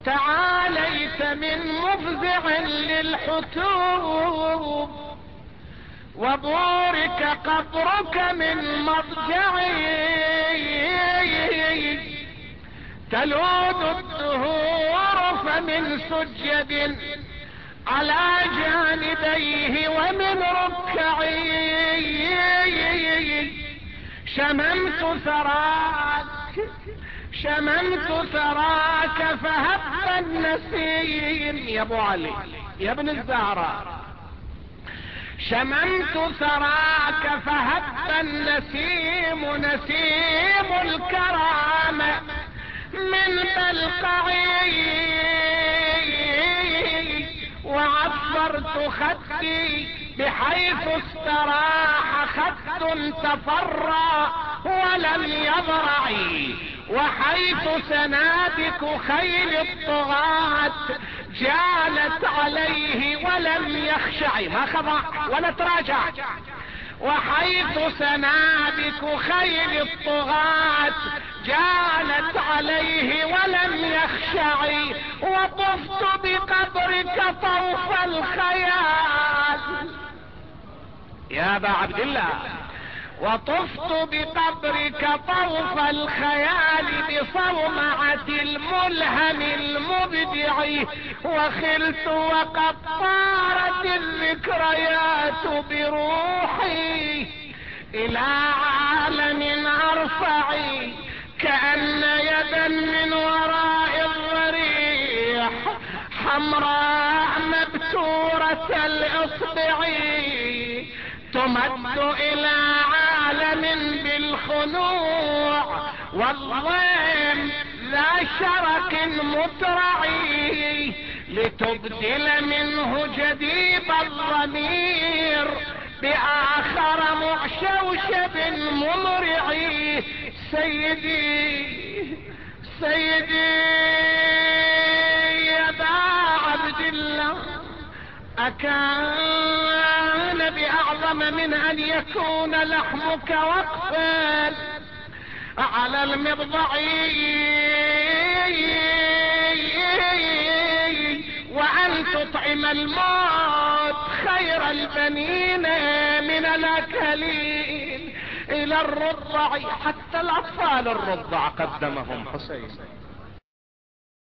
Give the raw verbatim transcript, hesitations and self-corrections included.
تعاليت من مفزع للحتوب، وبورك قبرك من مضجعي، تلوذ الدهور فمن سجد على جانبيه ومن ركعي، شممت ثراك شممت ثراك فهب النسيم. يا ابو علي يا ابن الزهراء، شممت ثراك فهب النسيم، نسيم الكرامة من بلقعي، وعفرت خدي بحيث استراح خد تفرى ولم يضرعي، وحيث سنادك خيل الطغاة جالت عليه ولم يخشعي، ما خضع ولا تراجع، وحيث سنادك خيل الطغاة جالت عليه ولم يخشعي، وطفت بقبرك طوف الخيال. يا ابا عبد الله، وطفت بقبرك طوف الخيال بصومعة الملهم المبدع، وخلت وقد طارت الذكريات بروحي الى عالم ارفع، كأن يدا من وراء الضريح حمراء مبتورة الاصبع تمد الى عالم بالخنوع والضيم ذا شرك مترعي، لتبدل منه جديب الضمير بآخر معشوشب ممرعي. سيدي سيدي يا ابا عبد الله، أكان بأعظم من أن يكون لحمك وقفا على المبضع، وأن تطعم الموت خير البنين من الأكلين إلى الرضع، حتى الأطفال الرضع قدمهم حسين.